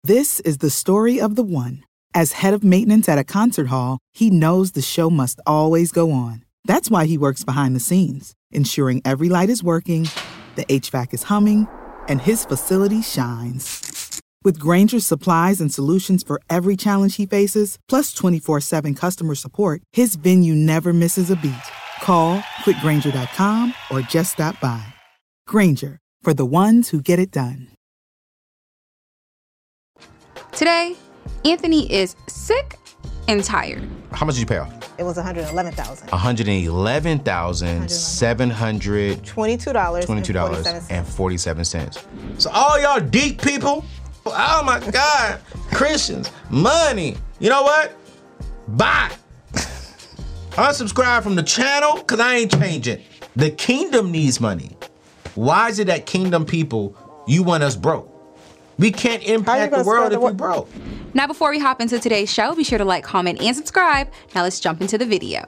This is the story of the one. As head of maintenance at a concert hall, he knows the show must always go on. That's why he works behind the scenes, ensuring every light is working, the HVAC is humming, and his facility shines. With Grainger's supplies and solutions for every challenge he faces, plus 24/7 customer support, his venue never misses a beat. Call quickgrainger.com or just stop by. Grainger, for the ones who get it done. Today, Anthony is sick and tired. How much did you pay off? It was $111,000. $111,700. $22.47. So all y'all deep people, oh my God, Christians, money. You know what? Bye. Unsubscribe from the channel because I ain't changing. The kingdom needs money. Why is it that kingdom people, you want us broke? We can't impact the world if we broke. Now, before we hop into today's show, be sure to like, comment, and subscribe. Now let's jump into the video.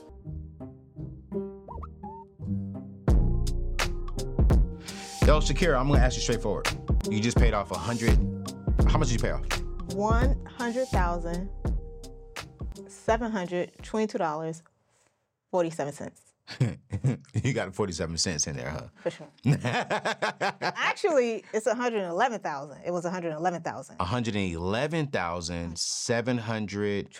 Yo, Shakira, I'm gonna ask you straightforward. You just paid off how much did you pay off? $100,722.47. You got 47 cents in there, huh? For sure. Actually, it's $111,000. It was $111,000. $111,700.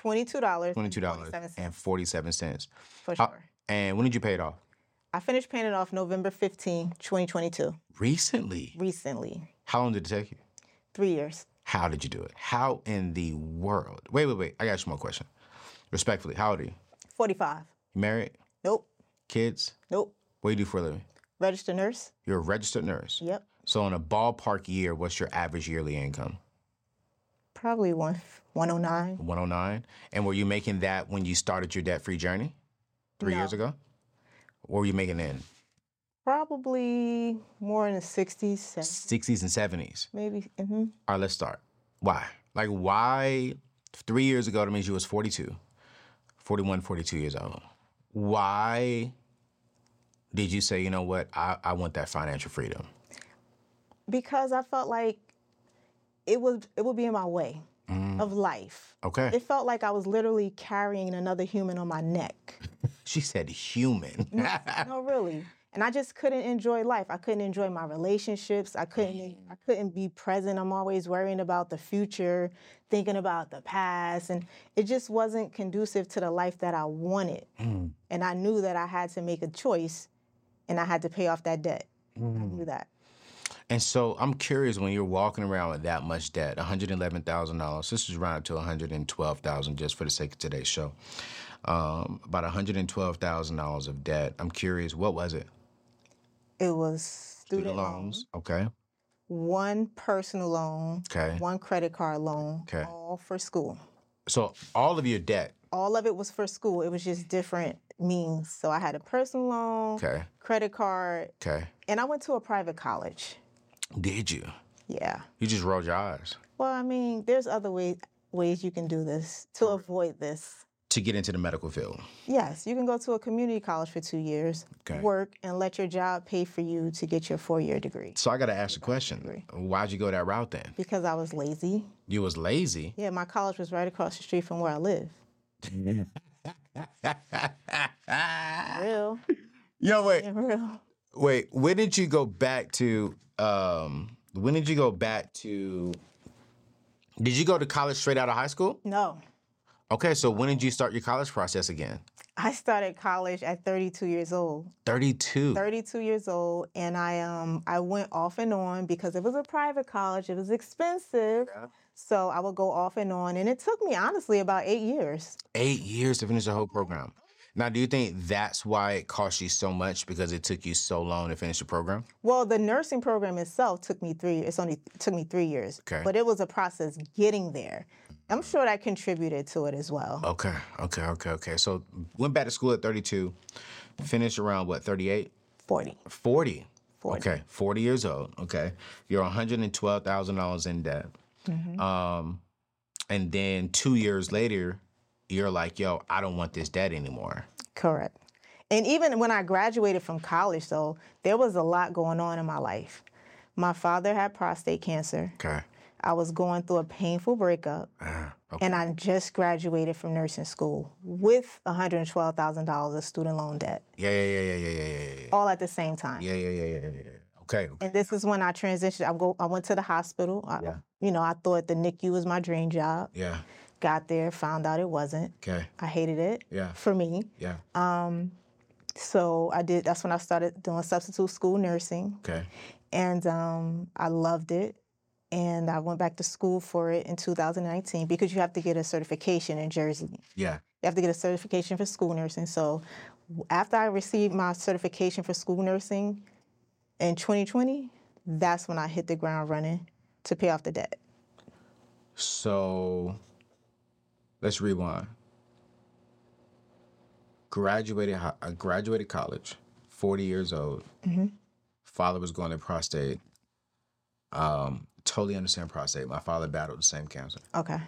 $22.47. For sure. And when did you pay it off? I finished paying it off November 15, 2022. Recently? Recently. How long did it take you? 3 years. How did you do it? How in the world? Wait. I got you one more question. Respectfully, how old are you? 45. You married? Nope. Kids? Nope. What do you do for a living? Registered nurse. You're a registered nurse? Yep. So in a ballpark year, what's your average yearly income? Probably 109. 109? And were you making that when you started your debt-free journey 3 years ago? What were you making then? Probably more in the 60s, 70s. 60s and 70s? Maybe. All right, let's start. Why? Like, why 3 years ago, that means you was 42, 41, 42 years old. Why did you say, you know what, I want that financial freedom? Because I felt like it would be in my way of life. Okay. It felt like I was literally carrying another human on my neck. She said human. No, really. And I just couldn't enjoy life. I couldn't enjoy my relationships. I couldn't be present. I'm always worrying about the future, thinking about the past, and it just wasn't conducive to the life that I wanted. And I knew that I had to make a choice, and I had to pay off that debt. I knew that. And so I'm curious, when you're walking around with that much debt, $111,000, this is rounded to $112,000 just for the sake of today's show. About $112,000 of debt. I'm curious, what was it? It was student loans. Okay. One personal loan. Okay. One credit card loan. Okay. All for school. So all of your debt. All of it was for school. It was just different means. So I had a personal loan. Okay. Credit card. Okay. And I went to a private college. Did you? Yeah. You just rolled your eyes. Well, I mean, there's other ways you can do this to avoid this. To get into the medical field? Yes, you can go to a community college for 2 years, work, and let your job pay for you to get your 4-year degree. So I got to ask a question. Why'd you go that route then? Because I was lazy. You was lazy? Yeah, my college was right across the street from where I live. Real. Yo, wait. Yeah, real. Wait, when did you go back to, did you go to college straight out of high school? No. Okay, so when did you start your college process again? I started college at 32 years old. 32? 32 years old, and I went off and on because it was a private college. It was expensive, so I would go off and on, and it took me, honestly, about 8 years. 8 years to finish the whole program. Now, do you think that's why it cost you so much, because it took you so long to finish the program? Well, the nursing program itself took me 3 years. It took me 3 years. Okay. But it was a process getting there. I'm sure that contributed to it as well. Okay. So went back to school at 32, finished around, what, 38? 40. 40? Okay, 40 years old. Okay. You're $112,000 in debt. And then 2 years later, you're like, yo, I don't want this debt anymore. Correct. And even when I graduated from college, though, there was a lot going on in my life. My father had prostate cancer. Okay. I was going through a painful breakup, Okay. and I just graduated from nursing school with $112,000 of student loan debt, Yeah. all at the same time. Yeah. Okay. And this is when I transitioned. I went to the hospital. I thought the NICU was my dream job. Yeah. Got there, found out it wasn't. Okay. I hated it. Yeah. For me. Yeah. So that's when I started doing substitute school nursing. Okay. And I loved it. And I went back to school for it in 2019 because you have to get a certification in Jersey. Yeah. You have to get a certification for school nursing. So after I received my certification for school nursing in 2020, that's when I hit the ground running to pay off the debt. So let's rewind. I graduated college, 40 years old. Mm-hmm. Father was going to prostate. Totally understand prostate. My father battled the same cancer. Okay.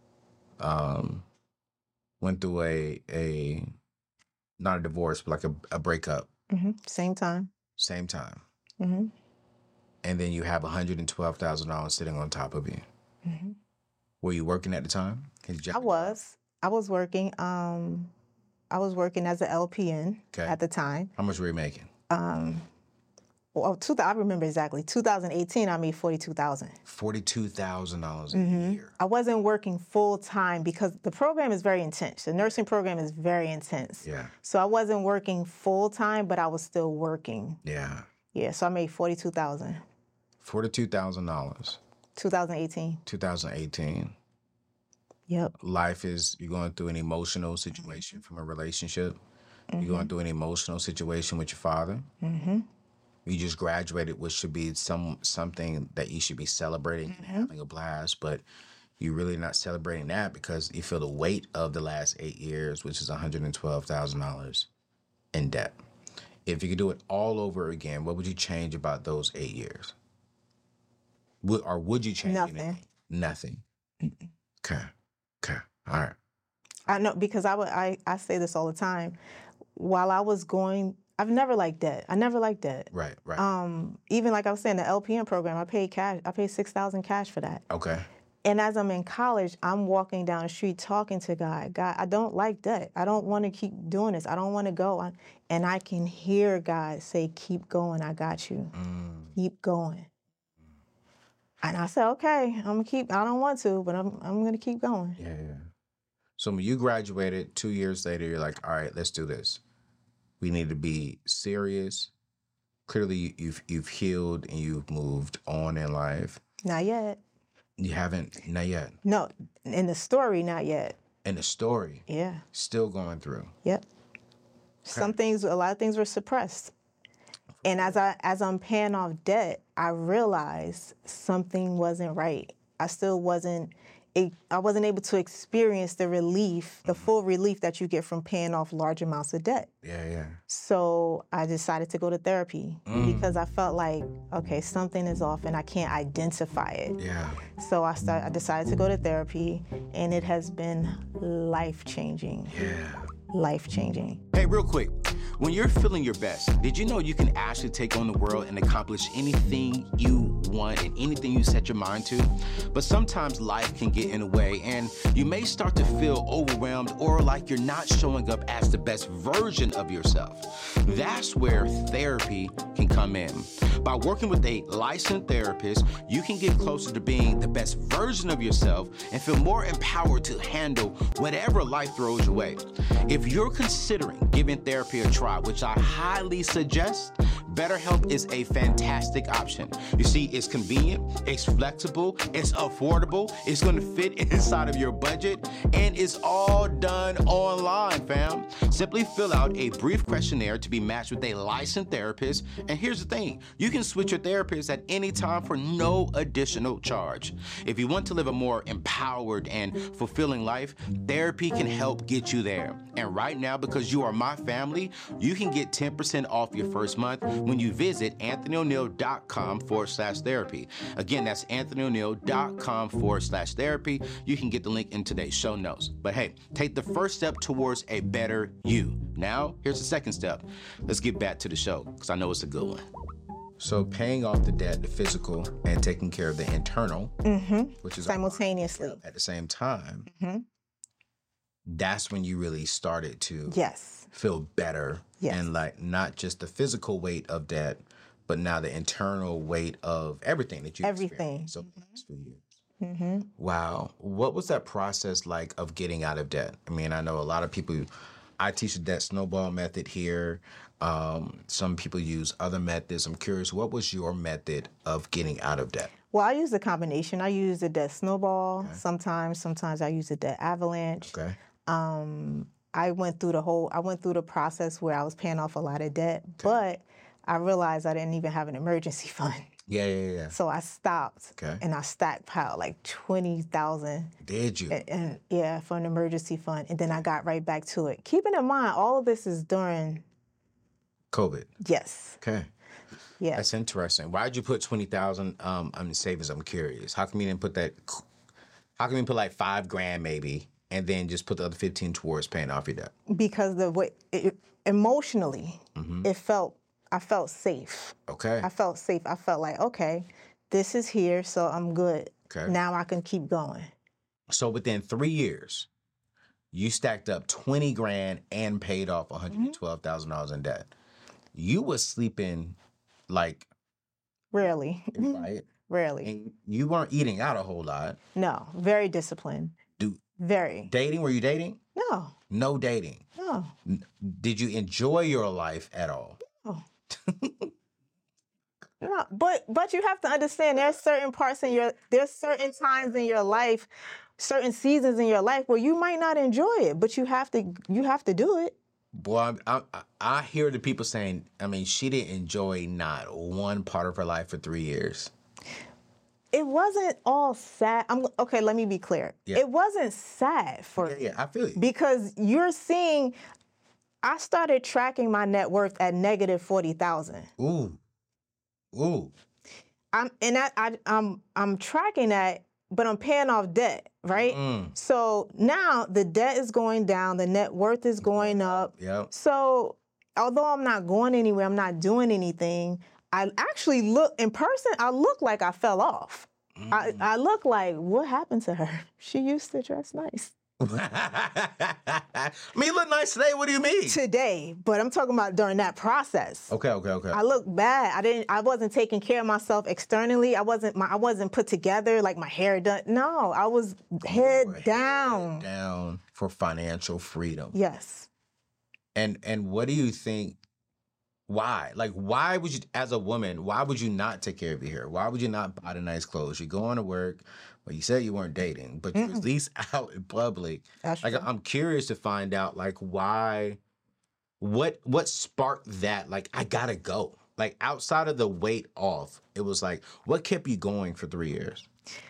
Went through a not a divorce, but like a breakup. Mm-hmm. Same time. Same time. Mm-hmm. And then you have $112,000 sitting on top of you. Mm-hmm. Were you working at the time? I was working. I was working as an LPN at the time. How much were you making? I remember exactly. 2018, I made $42,000. $42,000 a year. I wasn't working full time because the program is very intense. The nursing program is very intense. Yeah. So I wasn't working full time, but I was still working. Yeah. Yeah. So I made $42,000. $42,000. 2018. 2018. Yep. You're going through an emotional situation from a relationship. Mm-hmm. You're going through an emotional situation with your father. Mm-hmm. You just graduated, which should be something that you should be celebrating and having a blast, but you're really not celebrating that because you feel the weight of the last 8 years, which is $112,000 in debt. If you could do it all over again, what would you change about those 8 years? Would you change anything? Nothing. Mm-mm. Okay. All right. I know because I say this all the time. While I was going, I've never liked debt. I never liked debt. Right. Even like I was saying, the LPN program, I paid cash. I paid $6,000 cash for that. Okay. And as I'm in college, I'm walking down the street talking to God, I don't like debt. I don't want to keep doing this. I don't want to go. And I can hear God say, keep going. I got you. Keep going. And I said, okay, I'm going to keep, I don't want to, but I'm going to keep going. Yeah. So when you graduated 2 years later, you're like, all right, let's do this. We need to be serious. Clearly, you've healed and you've moved on in life. Not yet. You haven't? Not yet? No, in the story, not yet. In the story? Yeah. Still going through? Yep. Okay. A lot of things were suppressed. And as I'm paying off debt, I realized something wasn't right. I wasn't able to experience the relief, the full relief that you get from paying off large amounts of debt. Yeah. So I decided to go to therapy because I felt like, okay, something is off and I can't identify it. Yeah. So I decided to go to therapy, and it has been life-changing. Yeah. Life-changing. Hey, real quick. When you're feeling your best, did you know you can actually take on the world and accomplish anything you want and anything you set your mind to? But sometimes life can get in the way and you may start to feel overwhelmed or like you're not showing up as the best version of yourself. That's where therapy can come in. By working with a licensed therapist, you can get closer to being the best version of yourself and feel more empowered to handle whatever life throws your way. If you're considering giving therapy a try, which I highly suggest, BetterHelp is a fantastic option. You see, it's convenient, it's flexible, it's affordable, it's going to fit inside of your budget, and it's all done online, fam. Simply fill out a brief questionnaire to be matched with a licensed therapist, and here's the thing, you can switch your therapist at any time for no additional charge. If you want to live a more empowered and fulfilling life, therapy can help get you there. And right now, because you are my family, you can get 10% off your first month when you visit anthonyoneal.com/therapy. Again, that's anthonyoneal.com/therapy. You can get the link in today's show notes. But hey, take the first step towards a better you. Now, here's the second step. Let's get back to the show, because I know it's a good one. So paying off the debt, the physical, and taking care of the internal, which is simultaneously at the same time, that's when you really started to feel better. And like not just the physical weight of debt, but now the internal weight of everything that you experienced over the last few years. Wow. What was that process like of getting out of debt? I mean, I know a lot of people, I teach the debt snowball method here. Some people use other methods. I'm curious, what was your method of getting out of debt? Well, I use a combination. I use the debt snowball sometimes I use the debt avalanche. I went through the process where I was paying off a lot of debt, but I realized I didn't even have an emergency fund. So I stopped and I stockpiled like 20,000. Did you? And for an emergency fund. And then I got right back to it. Keeping in mind, all of this is during COVID. Yes. Okay. Yeah. That's interesting. Why did you put 20,000 in savings? I'm curious. How come you didn't put that? How come you put like $5,000 maybe, and then just put the other 15 towards paying off your debt? Because the way emotionally, I felt safe. Okay. I felt safe. I felt like, okay, this is here, so I'm good. Okay. Now I can keep going. So within 3 years, you stacked up $20,000 and paid off $112,000 in debt. You was sleeping like rarely, right? Rarely. And you weren't eating out a whole lot. No, very disciplined. Very. Dating? Were you dating? No. No dating. No. Did you enjoy your life at all? No. No, but you have to understand there's certain times in your life, certain seasons in your life where you might not enjoy it, but you have to do it. Boy, I hear the people saying, I mean, she didn't enjoy not one part of her life for 3 years. It wasn't all sad. Okay, let me be clear. Yeah. It wasn't sad for me. Yeah, I feel you. Because you're seeing, I started tracking my net worth at negative 40,000. Ooh. I'm tracking that, but I'm paying off debt, right? So now the debt is going down, the net worth is going up. Yep. So although I'm not going anywhere, I'm not doing anything, I actually look, in person, I look like I fell off. I look like, what happened to her? She used to dress nice. I mean, you look nice today. What do you mean? Today, but I'm talking about during that process. Okay. I look bad. I wasn't taking care of myself externally. I wasn't put together, like my hair done. No, I was head down. Head down for financial freedom. Yes. And what do you think? Why? Like, why would you, as a woman, why would you not take care of your hair? Why would you not buy the nice clothes? You're going to work. Well, you said you weren't dating, but you're at least out in public. That's like, true. I'm curious to find out, like, why, what sparked that? Like, I gotta go. Like, outside of the weight off, it was like, what kept you going for 3 years?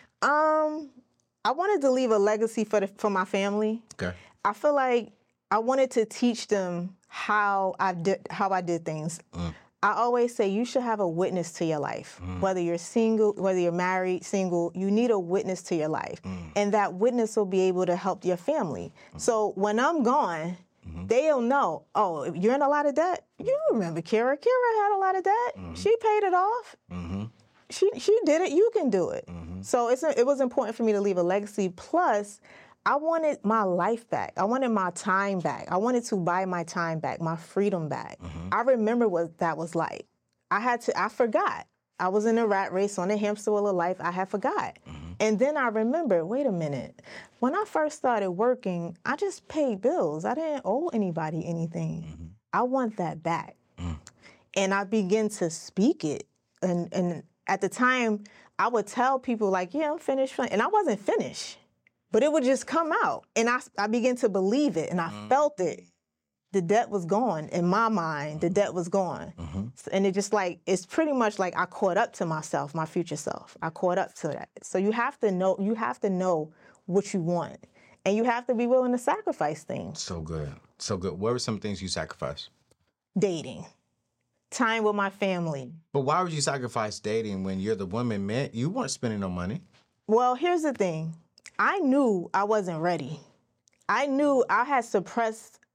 I wanted to leave a legacy for my family. Okay. I feel like I wanted to teach them how I did things. I always say you should have a witness to your life. Whether you're single, whether you're married, single, you need a witness to your life. And that witness will be able to help your family. So when I'm gone, they'll know, oh, you're in a lot of debt. You remember Kira. Kira had a lot of debt. She paid it off. She did it. You can do it. So it was important for me to leave a legacy. Plus, I wanted my life back. I wanted my time back. I wanted to buy my time back, my freedom back. I remember what that was like. I forgot. I was in a rat race on a hamster wheel of life. I had forgot. And then I remember, wait a minute. When I first started working, I just paid bills. I didn't owe anybody anything. I want that back. And I began to speak it. And at the time, I would tell people like, yeah, I'm finished. And I wasn't finished. But it would just come out. And I began to believe it, and I felt it. The debt was gone. In my mind, the debt was gone. And it's pretty much like I caught up to myself, my future self. I caught up to that. So you have to know what you want. And you have to be willing to sacrifice things. So good. What were some things you sacrificed? Dating. Time with my family. But why would you sacrifice dating when you're the woman, man? You weren't spending no money. Well, here's the thing. I knew I wasn't ready. I knew I had suppressed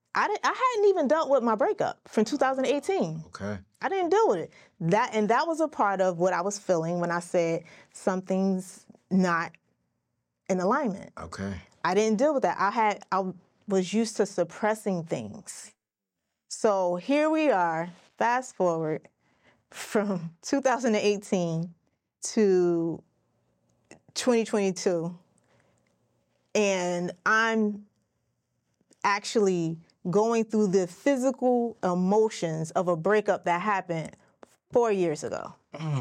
I hadn't even dealt with my breakup from 2018. Okay. I didn't deal with it. That was a part of what I was feeling when I said something's not in alignment. Okay. I didn't deal with that. I was used to suppressing things. So here we are, fast forward from 2018 to 2022, and I'm actually going through the physical emotions of a breakup that happened 4 years ago.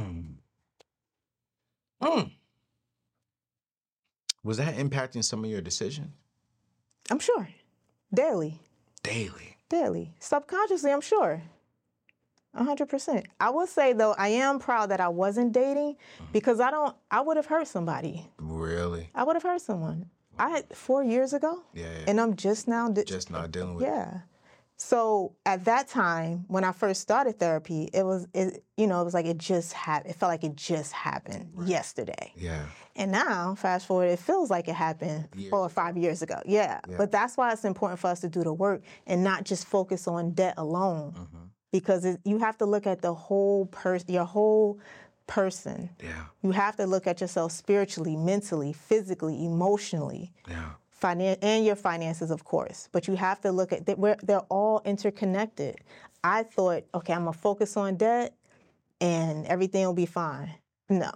Was that impacting some of your decisions? I'm sure. Daily. Subconsciously, I'm sure. 100%. I will say, though, I am proud that I wasn't dating because I would have hurt somebody. Really? I would have hurt someone. I had 4 years ago. Yeah. And I'm just now. Just not dealing with it. Yeah. So at that time, when I first started therapy, it was like it just happened. It felt like it just happened yesterday. Yeah. And now, fast forward, it feels like it happened 4 or 5 years ago. Yeah. But that's why it's important for us to do the work and not just focus on debt alone. Because you have to look at the whole person, your whole person. Yeah. You have to look at yourself spiritually, mentally, physically, emotionally. Yeah. And your finances, of course. But you have to look at they're all interconnected. I thought, okay, I'm gonna focus on debt, and everything will be fine. No.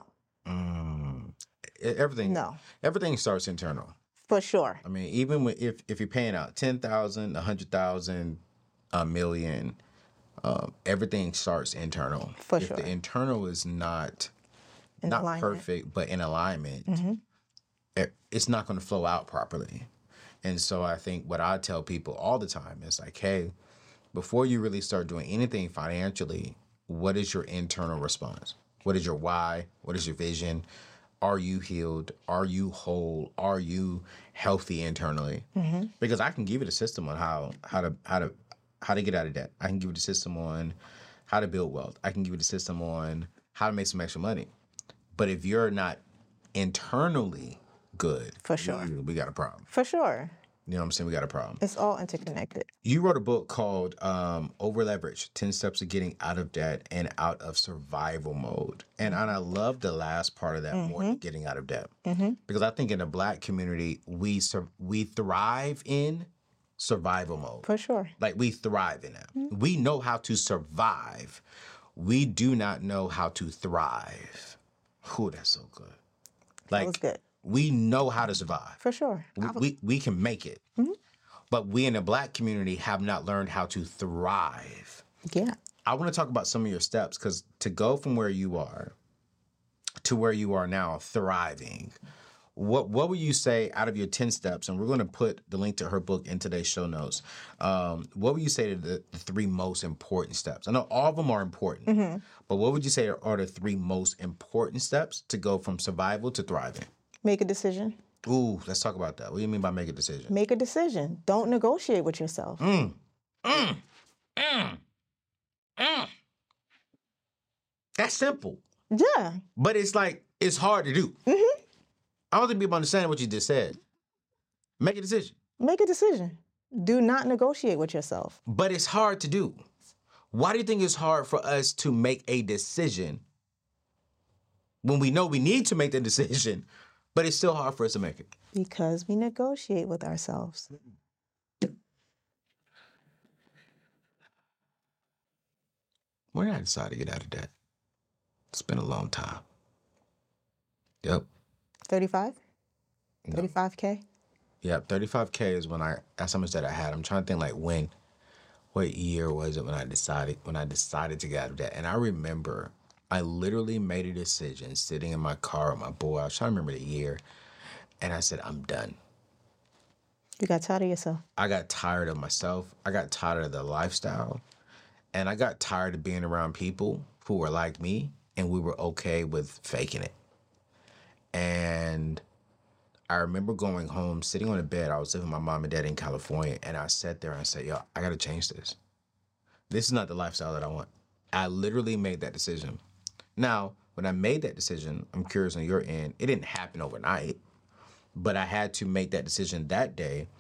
Everything starts internal. For sure. I mean, even if you're paying out $10,000, $100,000, $1 million, everything starts internal. For if sure. the internal is not perfect, but in alignment, it's not going to flow out properly. And so I think what I tell people all the time is like, hey, before you really start doing anything financially, what is your internal response? What is your why? What is your vision? Are you healed? Are you whole? Are you healthy internally? Because I can give you the system on how to get out of debt. I can give you the system on how to build wealth. I can give you the system on how to make some extra money. But if you're not internally good, for sure, we got a problem. For sure. You know what I'm saying? We got a problem. It's all interconnected. You wrote a book called Over Leverage, 10 Steps to Getting Out of Debt and Out of Survival Mode. And I love the last part of that more than getting out of debt. Because I think in the Black community, we thrive in survival mode. For sure. Like we thrive in that. We know how to survive. We do not know how to thrive. Ooh, that's so good. Like, that was good. We know how to survive. For sure. We can make it. But we in the Black community have not learned how to thrive. Yeah. I want to talk about some of your steps because to go from where you are to where you are now, thriving, what would you say out of your 10 steps, and we're going to put the link to her book in today's show notes, what would you say are the 3 most important steps? I know all of them are important, but what would you say are the 3 most important steps to go from survival to thriving? Make a decision. Ooh, let's talk about that. What do you mean by make a decision? Make a decision. Don't negotiate with yourself. That's simple. Yeah. But it's hard to do. I don't think people understand what you just said. Make a decision. Make a decision. Do not negotiate with yourself. But it's hard to do. Why do you think it's hard for us to make a decision when we know we need to make the decision, but it's still hard for us to make it? Because we negotiate with ourselves. When did I decide to get out of debt? It's been a long time. Yep. 35? No. 35K? Yeah, 35K is that's how much that I had. I'm trying to think what year was it when I decided to get out of debt? And I remember I literally made a decision sitting in my car with my boy. I was trying to remember the year. And I said, I'm done. You got tired of yourself? I got tired of myself. I got tired of the lifestyle. And I got tired of being around people who were like me and we were okay with faking it. And I remember going home, sitting on the bed. I was living with my mom and dad in California. And I sat there and I said, yo, I got to change this. This is not the lifestyle that I want. I literally made that decision. Now, when I made that decision, I'm curious on your end, it didn't happen overnight. But I had to make that decision that day.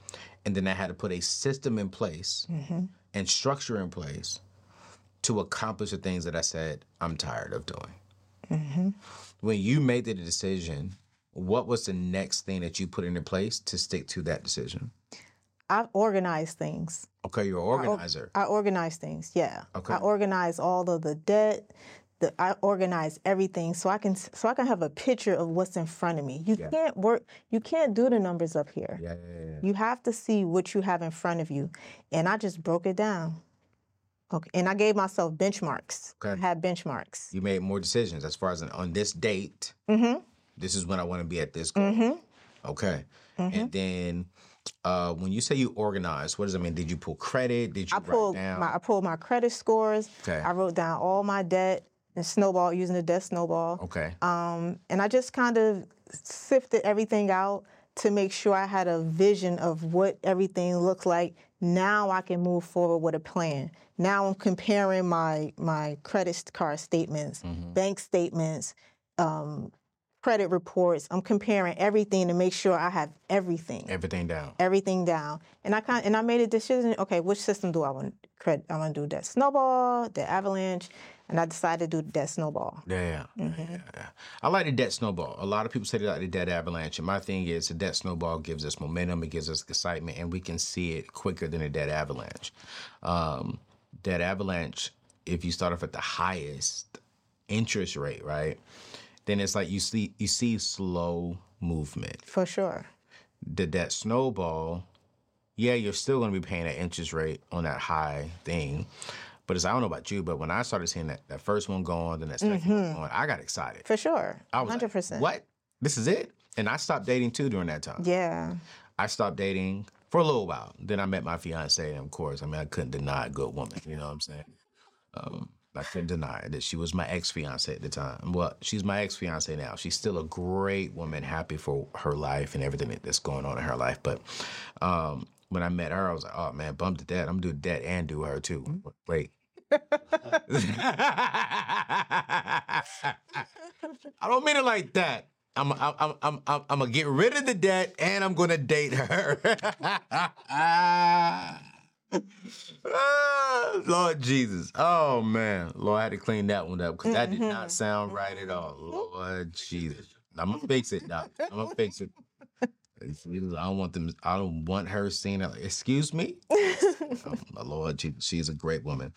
And then I had to put a system in place and structure in place to accomplish the things that I said I'm tired of doing. When you made the decision, what was the next thing that you put into place to stick to that decision? I've organized things. Okay, you're an organizer. I organize things, yeah. Okay. I organize all of the debt. I organize everything so I can have a picture of what's in front of me. You can't do the numbers up here. Yeah. You have to see what you have in front of you. And I just broke it down. Okay. And I gave myself benchmarks. Okay. I had benchmarks. You made more decisions as far as on this date, this is when I want to be at this goal. Okay. And then when you say you organize, what does that mean? Did you pull credit? Did you write down? I pulled my credit scores. Okay. I wrote down all my debt and snowball, using the debt snowball. Okay. And I just kind of sifted everything out to make sure I had a vision of what everything looked like. Now I can move forward with a plan. Now I'm comparing my credit card statements, bank statements, credit reports. I'm comparing everything to make sure I have everything. Everything down. Everything down. And I made a decision, okay, which system do I want credit? I want to do Debt Snowball, Debt Avalanche, and I decided to do Debt Snowball. Yeah. I like the Debt Snowball. A lot of people say they like the Debt Avalanche, and my thing is the Debt Snowball gives us momentum, it gives us excitement, and we can see it quicker than a Debt Avalanche. Debt Avalanche, if you start off at the highest interest rate, right, then it's like you see slow movement. For sure. The Debt Snowball, yeah, you're still going to be paying that interest rate on that high thing. But I don't know about you, but when I started seeing that first one going, then that second one going, I got excited. For sure. I was 100%. like, what? This is it? And I stopped dating too during that time. Yeah. I stopped dating for a little while. Then I met my fiance, and of course, I couldn't deny a good woman. You know what I'm saying? I couldn't deny that she was my ex-fiance at the time. Well, she's my ex-fiance now. She's still a great woman, happy for her life and everything that's going on in her life. But when I met her, I was like, oh, man, bump to that. I'm going to do that and do her, too. Wait. I don't mean it like that. I'm gonna get rid of the debt and I'm gonna date her. Lord Jesus. Oh man. Lord, I had to clean that one up because that did not sound right at all. Lord Jesus. I'm gonna fix it, Doc. I'm gonna fix it. I don't want her seeing it. Like, excuse me? My Lord, she's a great woman.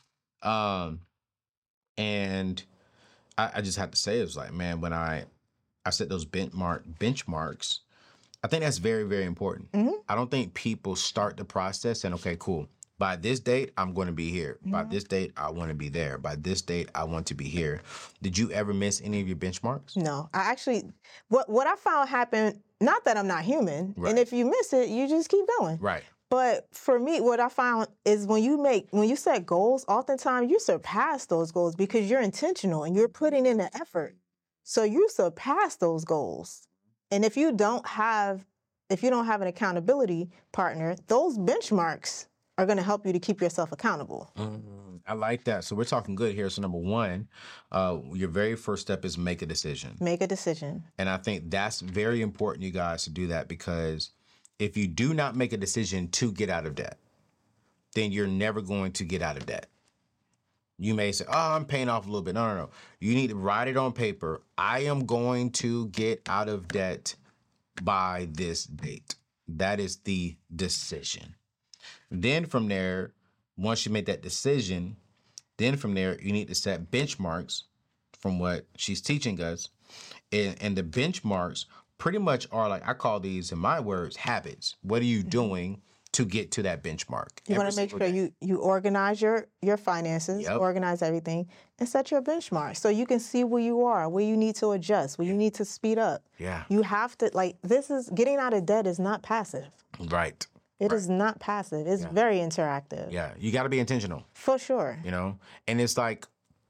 And I just have to say, it was like, man, when I set those benchmarks, I think that's very, very important. I don't think people start the process and, okay, cool. By this date, I'm going to be here. By this date, I want to be there. By this date, I want to be here. Did you ever miss any of your benchmarks? No, I actually, what I found happened, not that I'm not human, and if you miss it, you just keep going. Right. But for me, what I found is when you set goals, oftentimes you surpass those goals because you're intentional and you're putting in the effort. So you surpass those goals. And if you don't have an accountability partner, those benchmarks are going to help you to keep yourself accountable. I like that. So we're talking good here. So number one, your very first step is make a decision. Make a decision. And I think that's very important, you guys, to do that, because if you do not make a decision to get out of debt, then you're never going to get out of debt. You may say, oh, I'm paying off a little bit. No. You need to write it on paper. I am going to get out of debt by this date. That is the decision. Then from there, once you make that decision, then from there, you need to set benchmarks from what she's teaching us. And the benchmarks pretty much are, like, I call these, in my words, habits. What are you doing to get to that benchmark? You want to make sure you organize your finances, organize everything, and set your benchmark so you can see where you are, where you need to adjust, where you need to speed up. Yeah. You have to, getting out of debt is not passive. Right. It is not passive. It's very interactive. Yeah. You got to be intentional. For sure. You know? And it's like,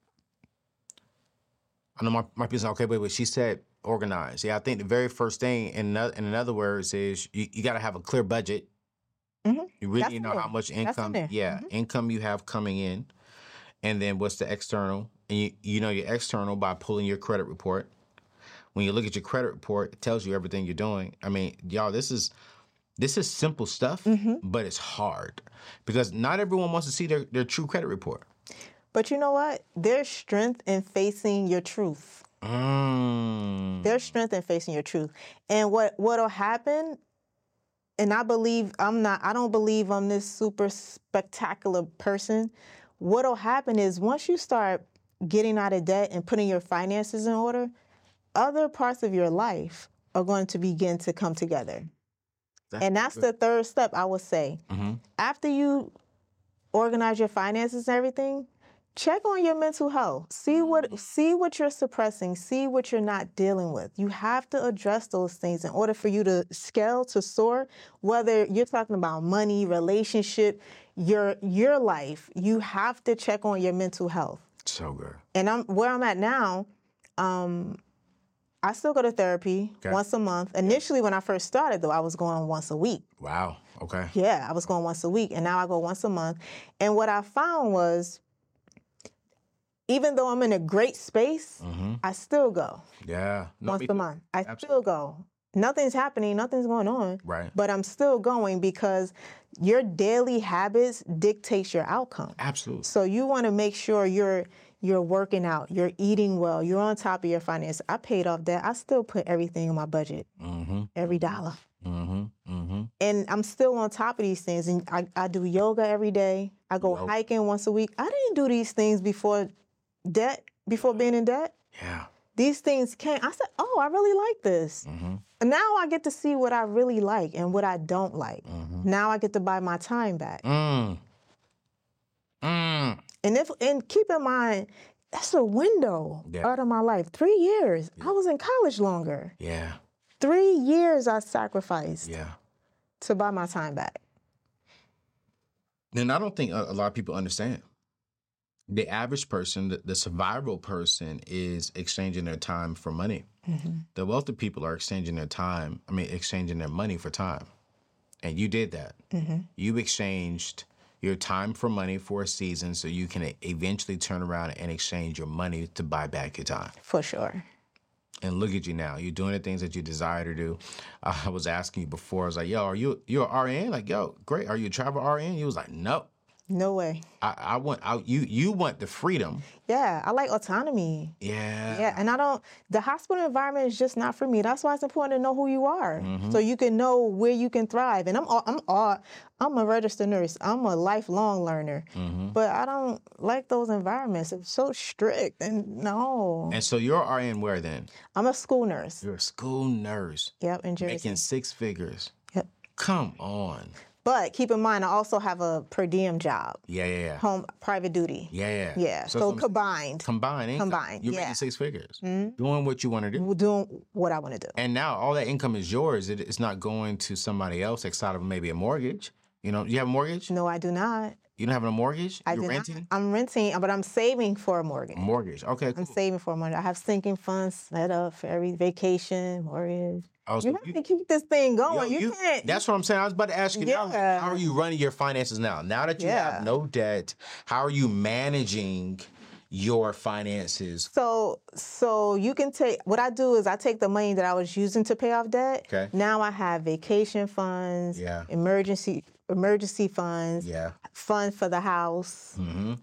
I know my people say, okay, but she said organize. Yeah, I think the very first thing, in other words, is you got to have a clear budget. You really need to know how much income, income you have coming in. And then what's the external? And you know your external by pulling your credit report. When you look at your credit report, it tells you everything you're doing. I mean, y'all, this is This is simple stuff, but it's hard because not everyone wants to see their true credit report. But you know what? There's strength in facing your truth. There's strength in facing your truth. And what'll happen, and I don't believe I'm this super spectacular person. What'll happen is once you start getting out of debt and putting your finances in order, other parts of your life are going to begin to come together. And that's the third step, I would say. After you organize your finances and everything, check on your mental health. See what you're suppressing. See what you're not dealing with. You have to address those things in order for you to scale, to soar. Whether you're talking about money, relationship, your life, you have to check on your mental health. So good. And where I'm at now, I still go to therapy once a month. Initially, when I first started, though, I was going once a week. Wow. Okay. Yeah, I was going once a week, and now I go once a month. And what I found was, even though I'm in a great space, I still go. Yeah. No, once a month. I still go. Nothing's happening, nothing's going on. Right. But I'm still going because your daily habits dictates your outcome. Absolutely. So you want to make sure you're working out, you're eating well, you're on top of your finances. I paid off debt. I still put everything in my budget, every dollar. And I'm still on top of these things. And I do yoga every day. I go hiking once a week. I didn't do these things before being in debt. Yeah. These things came. I said, oh, I really like this. And now I get to see what I really like and what I don't like. Now I get to buy my time back. And keep in mind, that's a window out of my life. 3 years. I was in college longer. Yeah. 3 years I sacrificed Yeah. to buy my time back. And I don't think a lot of people understand. The average person, the survival person, is exchanging their time for money. The wealthy people are exchanging their money for time. And you did that. You exchanged your time for money for a season so you can eventually turn around and exchange your money to buy back your time. For sure. And look at you now. You're doing the things that you desire to do. I was asking you before, I was like, yo, are you an RN? Like, yo, great. Are you a travel RN? You was like, no. No way. You want the freedom. Yeah, I like autonomy. Yeah. Yeah, and the hospital environment is just not for me. That's why it's important to know who you are, so you can know where you can thrive. And I'm a registered nurse. I'm a lifelong learner, but I don't like those environments. It's so strict, and no. And so you're RN where then? I'm a school nurse. You're a school nurse. Yep, in Jersey. Making 6 figures. Yep. Come on. But keep in mind, I also have a per diem job. Yeah. Home private duty. Yeah. So combined. Combined income. Combined. You're making 6 figures. Doing what you want to do. Doing what I want to do. And now all that income is yours. It's not going to somebody else outside of maybe a mortgage. You know, you have a mortgage? No, I do not. You don't have a mortgage? You're renting? I'm renting, but I'm saving for a mortgage. Mortgage. Okay, cool. I'm saving for a mortgage. I have sinking funds set up for every vacation, mortgage. You have to keep this thing going. You can't. That's what I'm saying. I was about to ask you now. How are you running your finances now? Now that you have no debt, how are you managing your finances? So you can take, what I do is I take the money that I was using to pay off debt. Okay. Now I have vacation funds, emergency funds, fund for the house,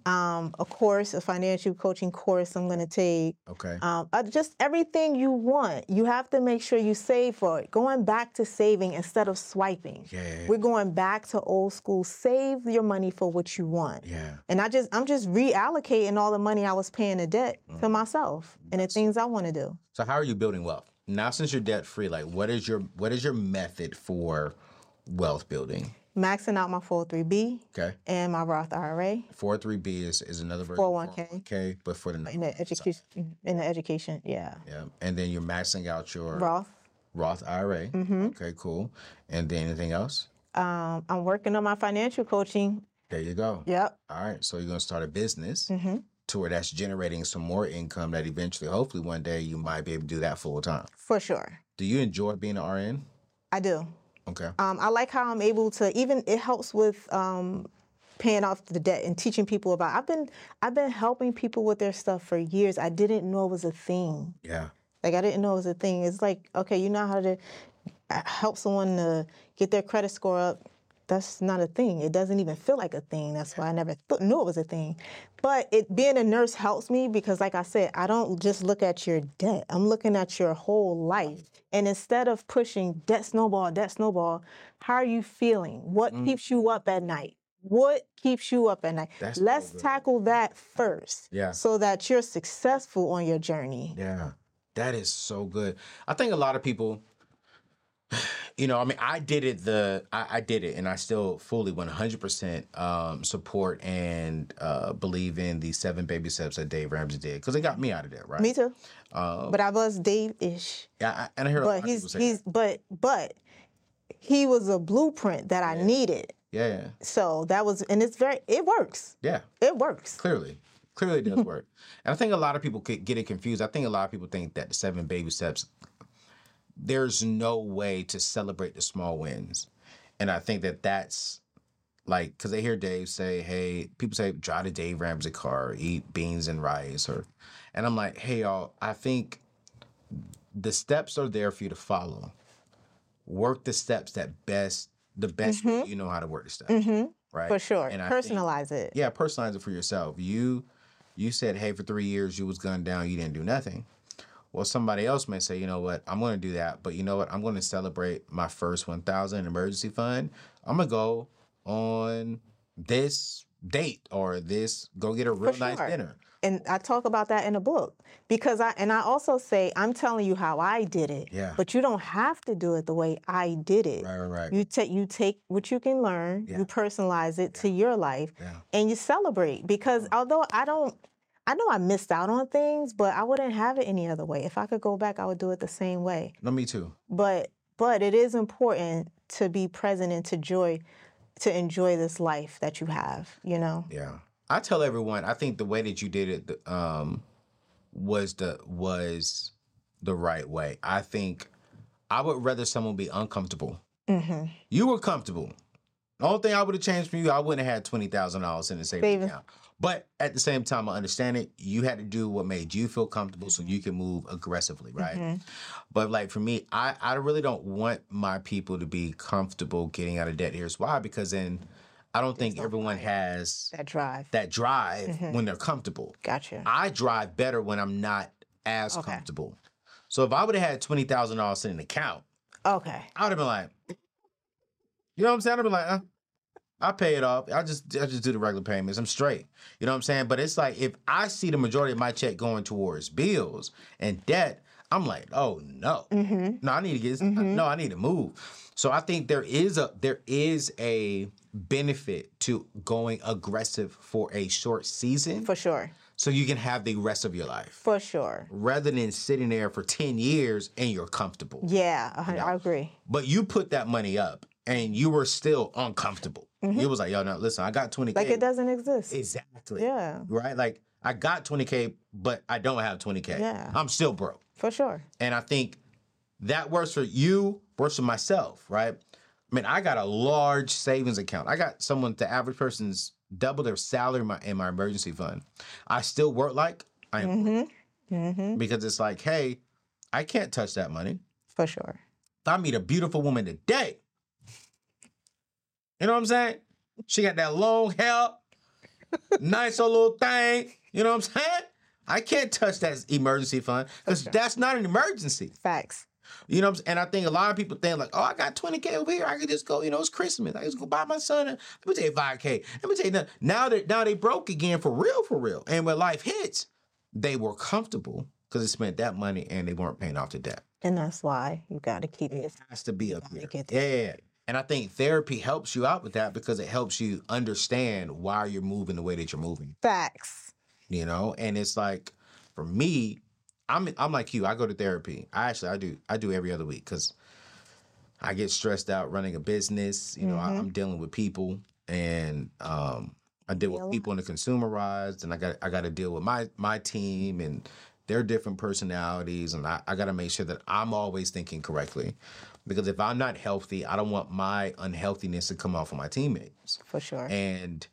a course, a financial coaching course I'm going to take. Okay. Just everything you want. You have to make sure you save for it. Going back to saving instead of swiping. Yeah. We're going back to old school. Save your money for what you want. Yeah. And I'm just reallocating all the money I was paying to debt to myself and the things I want to do. So how are you building wealth? Now since you're debt free, like what is your method for wealth building? Maxing out my 403B and my Roth IRA. 403B is another version. 401k. Okay, but for the education, yeah. Yeah, and then you're maxing out your Roth IRA. Okay, cool. And then anything else? I'm working on my financial coaching. There you go. Yep. All right, so you're gonna start a business to where that's generating some more income that eventually, hopefully, one day you might be able to do that full time. For sure. Do you enjoy being an RN? I do. Okay. I like how I'm able to, it helps with paying off the debt and teaching people about. I've been helping people with their stuff for years. I didn't know it was a thing. Yeah. Like I didn't know it was a thing. It's like, okay, you know how to help someone to get their credit score up, that's not a thing. It doesn't even feel like a thing. That's why I never knew it was a thing. But being a nurse helps me because, like I said, I don't just look at your debt. I'm looking at your whole life. And instead of pushing debt snowball, how are you feeling? What keeps you up at night? What keeps you up at night? Let's tackle that first so that you're successful on your journey. Yeah, that is so good. I think a lot of people, you know, I mean, I did it, I did it, and I still fully 100% support and believe in the 7 baby steps that Dave Ramsey did, because it got me out of there, right? Me too. But I was Dave-ish. Yeah, and I heard a lot of people say that. But he was a blueprint that I needed. Yeah. So that was, and it works. Yeah. It works. Clearly it does work. And I think a lot of people could get it confused. I think a lot of people think that the 7 baby steps, there's no way to celebrate the small wins. And I think that that's like, because they hear Dave say, hey, people say, drive the Dave Ramsey car, eat beans and rice. And I'm like, hey, y'all, I think the steps are there for you to follow. Work the steps the best way you know how to work the steps. Right? For sure. And Personalize it. Yeah, personalize it for yourself. You said, hey, for 3 years you was gunned down, you didn't do nothing. Well, somebody else may say, you know what, I'm going to do that, but you know what, I'm going to celebrate my first 1,000 emergency fund. I'm going to go on this date or go get a real nice dinner. And I talk about that in the book because I also say, I'm telling you how I did it, but you don't have to do it the way I did it. Right. You take what you can learn, you personalize it to your life, and you celebrate. Because although I know I missed out on things, but I wouldn't have it any other way. If I could go back, I would do it the same way. No, me too. But it is important to be present and to enjoy this life that you have, you know? Yeah. I tell everyone, I think the way that you did it was the right way. I think I would rather someone be uncomfortable. You were comfortable. The only thing I would have changed for you, I wouldn't have had $20,000 in the savings account. But at the same time, I understand it. You had to do what made you feel comfortable so you can move aggressively, right? But like for me, I really don't want my people to be comfortable getting out of debt. Here's why. Because then I don't think everyone has that drive when they're comfortable. Gotcha. I drive better when I'm not as comfortable. So if I would have had $20,000 in an account, I would have been like, you know what I'm saying? I'd be like, I pay it off. I just do the regular payments. I'm straight. You know what I'm saying? But it's like if I see the majority of my check going towards bills and debt, I'm like, oh no, no, I need to get this. No, I need to move. So I think there is a benefit to going aggressive for a short season. For sure. So you can have the rest of your life. For sure. Rather than sitting there for 10 years and you're comfortable. Yeah, I agree. But you put that money up and you were still uncomfortable. You was like, yo, no, listen, I got 20K. Like it doesn't exist. Exactly. Yeah. Right? Like I got 20K, but I don't have 20K. Yeah. I'm still broke. For sure. And I think that works for you, works for myself, right? I mean, I got a large savings account. I got the average person's double their salary in my emergency fund. I still work like I am. Because it's like, hey, I can't touch that money. For sure. If I meet a beautiful woman today, you know what I'm saying? She got that long hair, nice old little thing. You know what I'm saying? I can't touch that emergency fund because that's not an emergency. Facts. You know what I'm saying? And I think a lot of people think like, oh, I got 20K over here. I could just go, you know, it's Christmas. I can just go buy my son. Let me tell you 5K. Let me tell you that. Now they broke again for real. And when life hits, they were comfortable because they spent that money and they weren't paying off the debt. And that's why you got to keep it. It has to be up here. Yeah. And I think therapy helps you out with that because it helps you understand why you're moving the way that you're moving. Facts. You know, and it's like, for me, I'm like you. I go to therapy. I do every other week because I get stressed out running a business. You know, I'm dealing with people, and I deal with people in the consumerized, and I got to deal with my team and their different personalities, and I got to make sure that I'm always thinking correctly. Because if I'm not healthy, I don't want my unhealthiness to come off of my teammates. For sure. And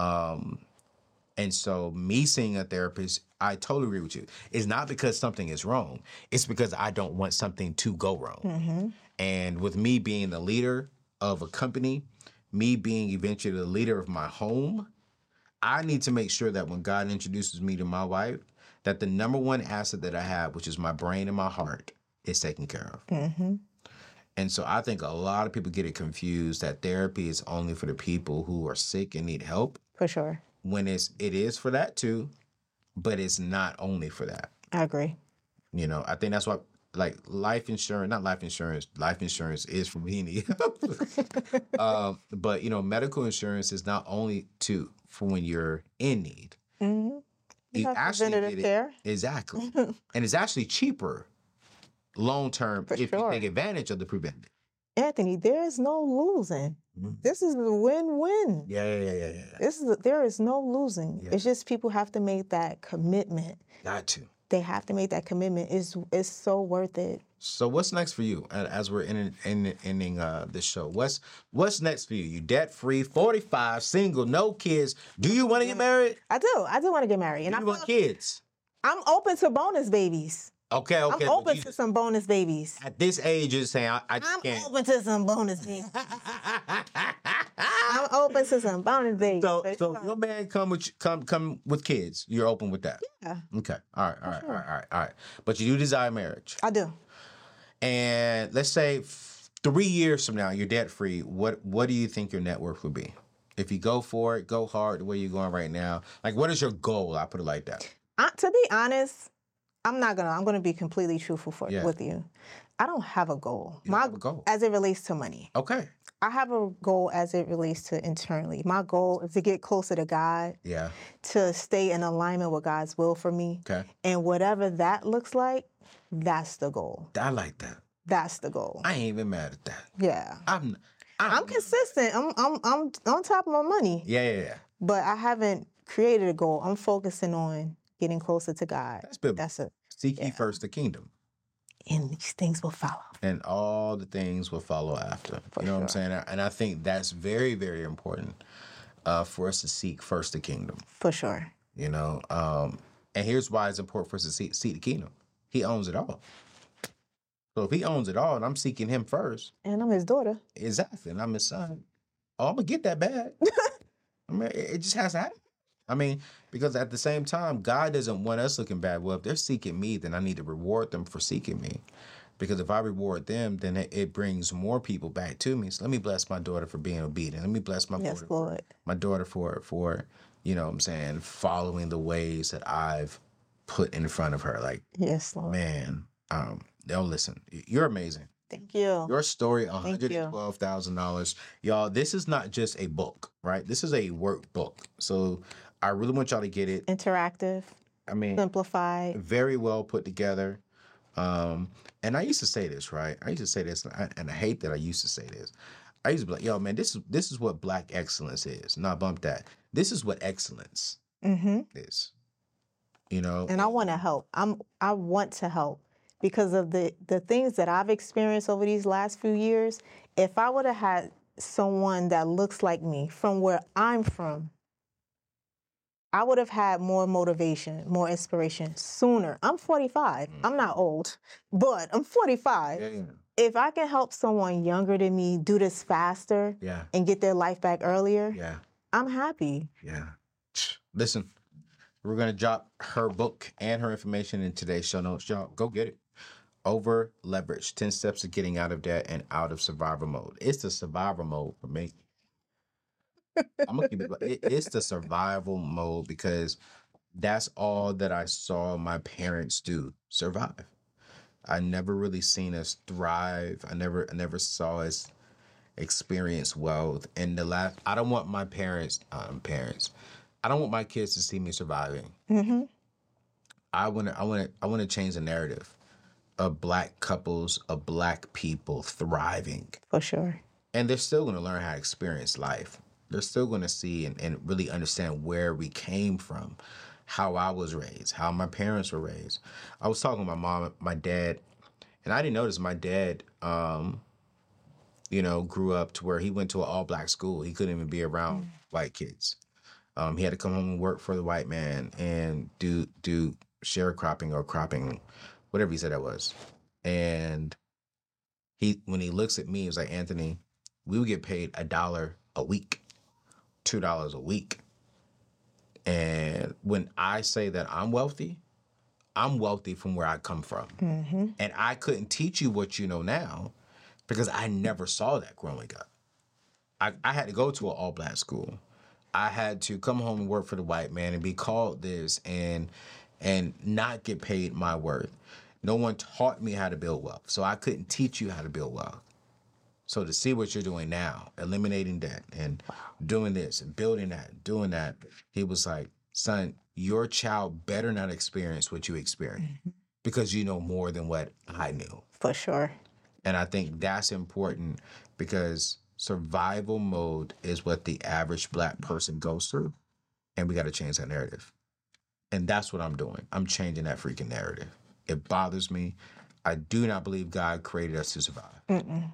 so me seeing a therapist, I totally agree with you. It's not because something is wrong. It's because I don't want something to go wrong. And with me being the leader of a company, me being eventually the leader of my home, I need to make sure that when God introduces me to my wife, that the number one asset that I have, which is my brain and my heart, is taken care of. Mm-hmm. And so I think a lot of people get it confused that therapy is only for the people who are sick and need help. For sure. When it is for that too, but it's not only for that. I agree. You know, I think that's why, like, life insurance is for me need help. But, you know, medical insurance is not only for when you're in need. Mm-hmm. You actually preventative care. Exactly. And it's actually cheaper long term if you take advantage of the preventative. Anthony, there is no losing. Mm-hmm. This is a win-win. Yeah. There is no losing. Yeah. It's just people have to make that commitment. Got to. They have to make that commitment. It's so worth it. So what's next for you as we're ending this show? What's next for you? You debt free, 45, single, no kids. Do you want to get married? I do want to get married, and Do you want kids? I'm open to bonus babies. Okay. I'm open to some bonus babies. At this age, you're saying I just I'm can't. open to some bonus babies. I'm open to some bonus babies. So your man come with kids. You're open with that. Yeah. Okay. All right. But you do desire marriage. I do. And let's say 3 years from now, you're debt free. What do you think your net worth would be? If you go for it, go hard the way you're going right now. Like, what is your goal? I put it like that. To be honest, I'm gonna be completely truthful with you. I don't have a goal. You don't have a goal. As it relates to money. Okay. I have a goal as it relates to internally. My goal is to get closer to God. Yeah. To stay in alignment with God's will for me. Okay. And whatever that looks like, that's the goal. I like that. That's the goal. I ain't even mad at that. Yeah. I'm consistent. I'm on top of my money. Yeah. But I haven't created a goal. I'm focusing on getting closer to God. That's biblical. That's it. Seek ye first the kingdom. And these things will follow. And all the things will follow after. What I'm saying? And I think that's very, very important for us to seek first the kingdom. For sure. You know, and here's why it's important for us to seek the kingdom. He owns it all. So if he owns it all and I'm seeking him first. And I'm his daughter. Exactly. And I'm his son. Oh, I'm going to get that bag. I mean, it just has to happen. I mean, because at the same time, God doesn't want us looking bad. Well, if they're seeking me, then I need to reward them for seeking me. Because if I reward them, then it brings more people back to me. So let me bless my daughter for being obedient. Let me bless my daughter for, you know what I'm saying, following the ways that I've put in front of her. Like, yes, Lord. Man, listen, you're amazing. Thank you. Your story, $112,000. Y'all, this is not just a book, right? This is a workbook. So I really want y'all to get it. Interactive. I mean, simplified. Very well put together. And I used to say this, right? I hate that I used to say this. I used to be like, yo, man, this is what Black excellence is. Not bump that. This is what excellence is. You know? And I want to help. I want to help. Because of the things that I've experienced over these last few years, if I would have had someone that looks like me from where I'm from, I would have had more motivation, more inspiration sooner. I'm 45. I'm not old, but I'm 45. Yeah. If I can help someone younger than me do this faster and get their life back earlier, I'm happy. Yeah. Listen, we're going to drop her book and her information in today's show notes. Y'all, go get it. Over Leverage, 10 Steps to Getting Out of Debt and Out of Survival Mode. It's the survival mode for me. I'm gonna keep it's the survival mode because that's all that I saw my parents do, survive. I never really seen us thrive. I never saw us experience wealth. And I don't want my parents, I don't want my kids to see me surviving. Mm-hmm. I want to change the narrative of Black couples, of Black people thriving. For sure. And they're still going to learn how to experience life. They're still going to see and really understand where we came from, how I was raised, how my parents were raised. I was talking to my mom, my dad, and I didn't notice my dad, grew up to where he went to an all-Black school. He couldn't even be around white kids. He had to come home and work for the white man and do sharecropping or cropping, whatever he said that was. And when he looks at me, he was like, Anthony, we would get paid $1 a week, $2 a week. And when I say that I'm wealthy from where I come from. Mm-hmm. And I couldn't teach you what you know now because I never saw that growing up. I had to go to an all-black school. I had to come home and work for the white man and be called this and not get paid my worth. No one taught me how to build wealth, so I couldn't teach you how to build wealth. So to see what you're doing now, eliminating debt and doing this and building that, doing that, he was like, son, your child better not experience what you experienced because you know more than what I knew. For sure. And I think that's important because survival mode is what the average black person goes through, and we got to change that narrative. And that's what I'm doing. I'm changing that freaking narrative. It bothers me. I do not believe God created us to survive. Mm-mm.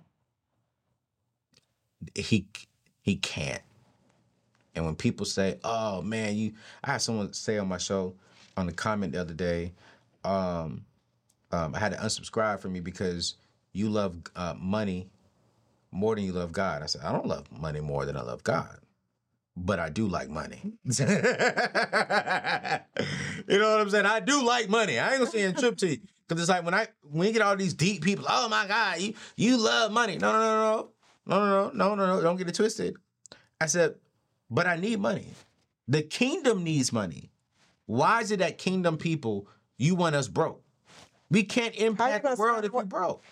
He can't. And when people say, "Oh man, I had someone say on my show on the comment the other day, I had to unsubscribe from you because you love money more than you love God." I said, I don't love money more than I love God, but I do like money. You know what I'm saying? I do like money. I ain't gonna say a trip to you because it's like when you get all these deep people, oh my God, you love money. No. Don't get it twisted. I said, but I need money. The kingdom needs money. Why is it that kingdom people, you want us broke? We can't impact the world if we're broke.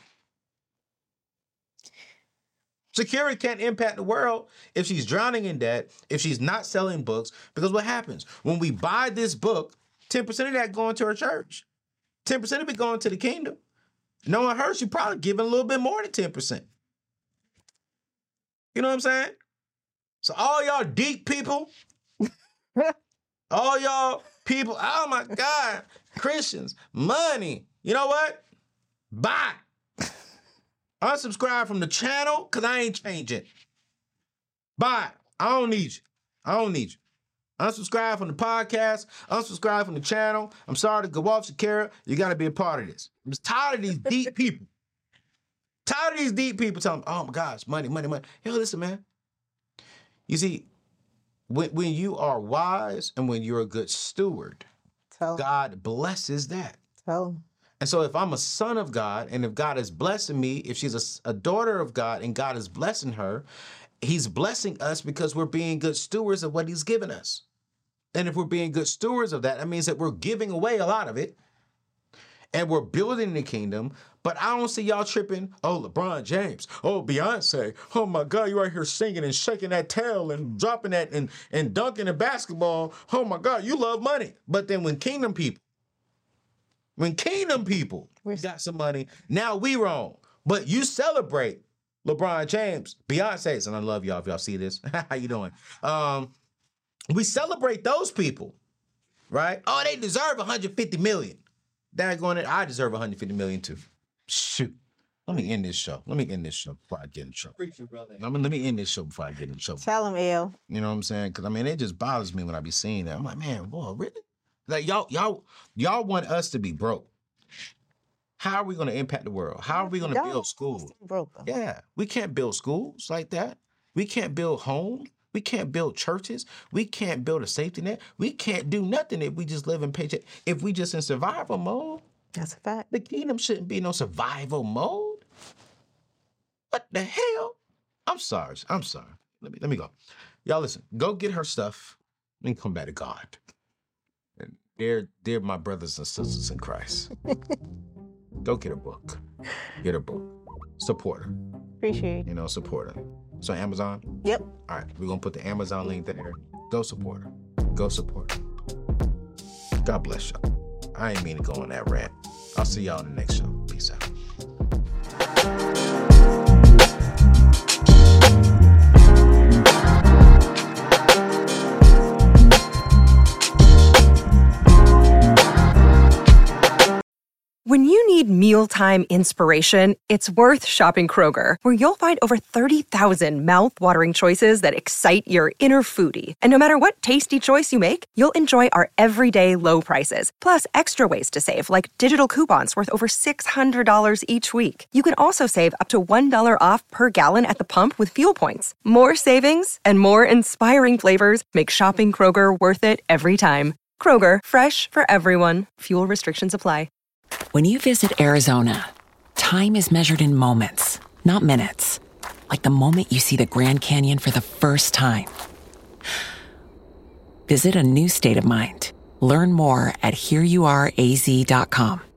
Shakira can't impact the world if she's drowning in debt, if she's not selling books, because what happens? When we buy this book, 10% of that going to her church. 10% of it going to the kingdom. Knowing her, she probably giving a little bit more than 10%. You know what I'm saying? So all y'all deep people, all y'all people, oh my God, Christians, money. You know what? Bye. Unsubscribe from the channel because I ain't changing. Bye. I don't need you. Unsubscribe from the podcast. Unsubscribe from the channel. I'm sorry to go off, Shakira. You got to be a part of this. I'm just tired of these deep people. Tired of these deep people telling me, oh my gosh, money. Hey, listen, man. You see, when you are wise and when you're a good steward, God blesses that. And so if I'm a son of God and if God is blessing me, if she's a daughter of God and God is blessing her, he's blessing us because we're being good stewards of what he's given us. And if we're being good stewards of that, that means that we're giving away a lot of it and we're building the kingdom. But I don't see y'all tripping. Oh, LeBron James. Oh, Beyonce. Oh my God, you're right here singing and shaking that tail and dropping that and dunking the basketball. Oh my God, you love money. But then when kingdom people got some money, now we wrong. But you celebrate LeBron James, Beyonce's, and I love y'all if y'all see this. How you doing? We celebrate those people, right? Oh, they deserve $150 million. Daggone it, I deserve $150 million too. Shoot. Let me end this show before I get in trouble. Let me end this show before I get in trouble. Tell him, L. You know what I'm saying? Because, it just bothers me when I be seeing that. I'm like, man, boy, really? Like, y'all want us to be broke. How are we going to impact the world? How are we going to build schools? Yeah, we can't build schools like that. We can't build homes. We can't build churches. We can't build a safety net. We can't do nothing if we just live in paycheck. If we just in survival mode. That's a fact. The kingdom shouldn't be no survival mode. What the hell? I'm sorry. Let me go. Y'all listen, go get her stuff and come back to God. And they're my brothers and sisters in Christ. Go get her book. Get her book. Support her. Appreciate it. Support her. So Amazon? Yep. All right, we're going to put the Amazon link there. Go support her. Go support her. God bless y'all. I ain't mean to go on that rant. I'll see y'all in the next show. Peace out. When you need meal mealtime inspiration, it's worth shopping Kroger, where you'll find over 30,000 mouth-watering choices that excite your inner foodie. And no matter what tasty choice you make, you'll enjoy our everyday low prices, plus extra ways to save, like digital coupons worth over $600 each week. You can also save up to $1 off per gallon at the pump with fuel points. More savings and more inspiring flavors make shopping Kroger worth it every time. Kroger, fresh for everyone. Fuel restrictions apply. When you visit Arizona, time is measured in moments, not minutes. Like the moment you see the Grand Canyon for the first time. Visit a new state of mind. Learn more at hereyouareaz.com.